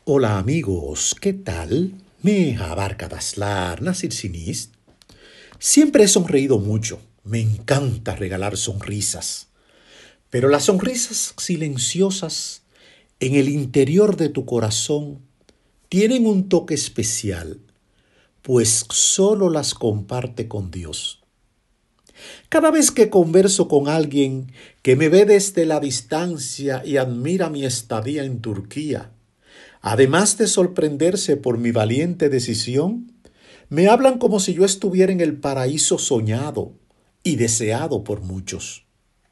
Hola amigos, ¿qué tal? Me abarca Daslar, Nasir Sinis. Siempre he sonreído mucho, me encanta regalar sonrisas, pero las sonrisas silenciosas en el interior de tu corazón tienen un toque especial, pues solo las comparte con Dios. Cada vez que converso con alguien que me ve desde la distancia y admira mi estadía en Turquía, además de sorprenderse por mi valiente decisión, me hablan como si yo estuviera en el paraíso soñado y deseado por muchos.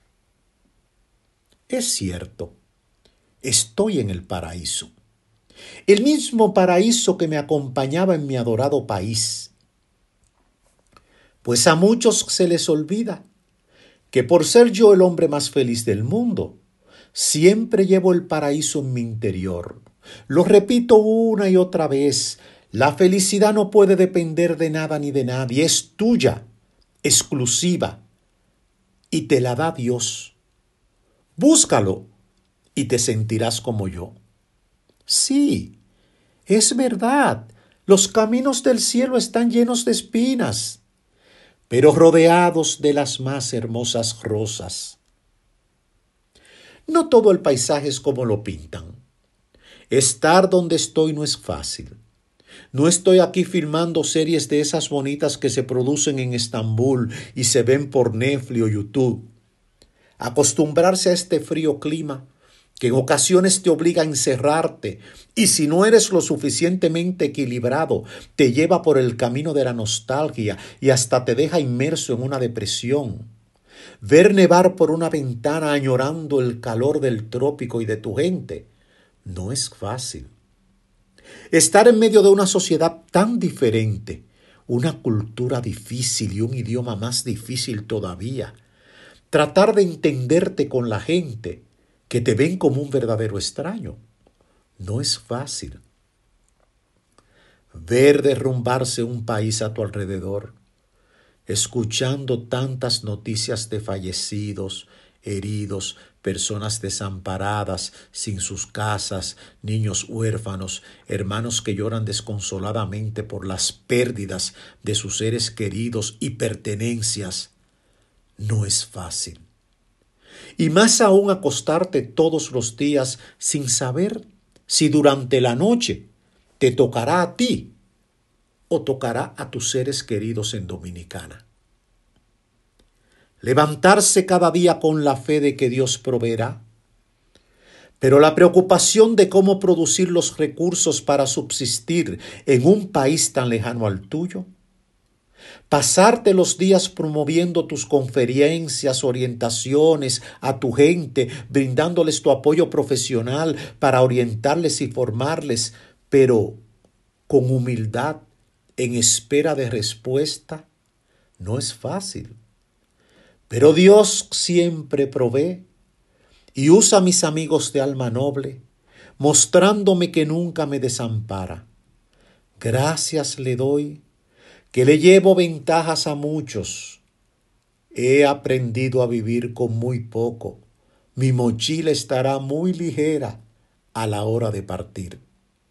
Es cierto, estoy en el paraíso, el mismo paraíso que me acompañaba en mi adorado país. Pues a muchos se les olvida que por ser yo el hombre más feliz del mundo, siempre llevo el paraíso en mi interior. Lo repito una y otra vez, la felicidad no puede depender de nada ni de nadie, es tuya, exclusiva, y te la da Dios. Búscalo y te sentirás como yo. Sí, es verdad, los caminos del cielo están llenos de espinas, pero rodeados de las más hermosas rosas. No todo el paisaje es como lo pintan. Estar donde estoy no es fácil. No estoy aquí filmando series de esas bonitas que se producen en Estambul y se ven por Netflix o YouTube. Acostumbrarse a este frío clima, que en ocasiones te obliga a encerrarte, y si no eres lo suficientemente equilibrado, te lleva por el camino de la nostalgia y hasta te deja inmerso en una depresión. Ver nevar por una ventana añorando el calor del trópico y de tu gente, no es fácil. Estar en medio de una sociedad tan diferente, una cultura difícil y un idioma más difícil todavía. Tratar de entenderte con la gente que te ven como un verdadero extraño. No es fácil. Ver derrumbarse un país a tu alrededor, escuchando tantas noticias de fallecidos, heridos, personas desamparadas, sin sus casas, niños huérfanos, hermanos que lloran desconsoladamente por las pérdidas de sus seres queridos y pertenencias, no es fácil. Y más aún acostarte todos los días sin saber si durante la noche te tocará a ti o tocará a tus seres queridos en Dominicana. Levantarse cada día con la fe de que Dios proveerá, pero la preocupación de cómo producir los recursos para subsistir en un país tan lejano al tuyo, pasarte los días promoviendo tus conferencias, orientaciones a tu gente, brindándoles tu apoyo profesional para orientarles y formarles, pero con humildad, en espera de respuesta, no es fácil. Pero Dios siempre provee y usa a mis amigos de alma noble, mostrándome que nunca me desampara. Gracias le doy, que le llevo ventajas a muchos. He aprendido a vivir con muy poco. Mi mochila estará muy ligera a la hora de partir.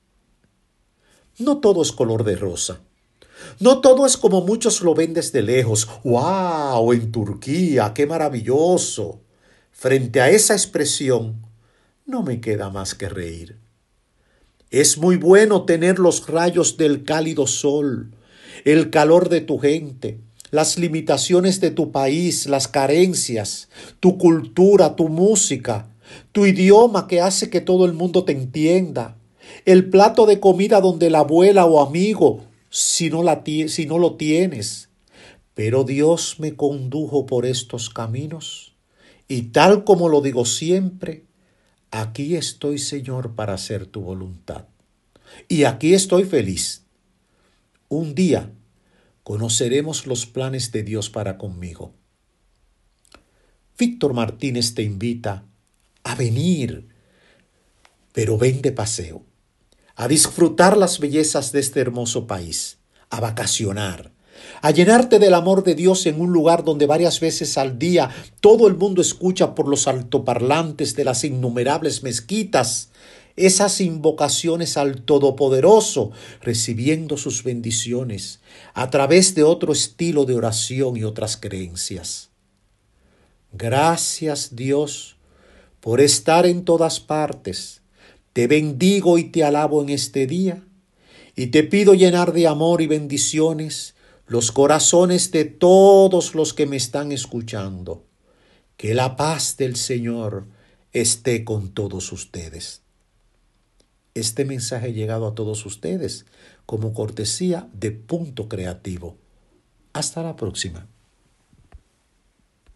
No todo es color de rosa. No todo es como muchos lo ven desde lejos. ¡Wow! En Turquía, qué maravilloso. Frente a esa expresión, no me queda más que reír. Es muy bueno tener los rayos del cálido sol, el calor de tu gente, las limitaciones de tu país, las carencias, tu cultura, tu música, tu idioma que hace que todo el mundo te entienda, el plato de comida donde la abuela o amigo, si no lo tienes. Pero Dios me condujo por estos caminos y tal como lo digo siempre, aquí estoy, Señor, para hacer tu voluntad. Y aquí estoy feliz. Un día conoceremos los planes de Dios para conmigo. Víctor Martínez te invita a venir, pero ven de paseo, a disfrutar las bellezas de este hermoso país, a vacacionar, a llenarte del amor de Dios en un lugar donde varias veces al día todo el mundo escucha por los altoparlantes de las innumerables mezquitas esas invocaciones al Todopoderoso, recibiendo sus bendiciones a través de otro estilo de oración y otras creencias. Gracias, Dios, por estar en todas partes. Te bendigo y te alabo en este día y te pido llenar de amor y bendiciones los corazones de todos los que me están escuchando. Que la paz del Señor esté con todos ustedes. Este mensaje ha llegado a todos ustedes como cortesía de Punto Creativo. Hasta la próxima.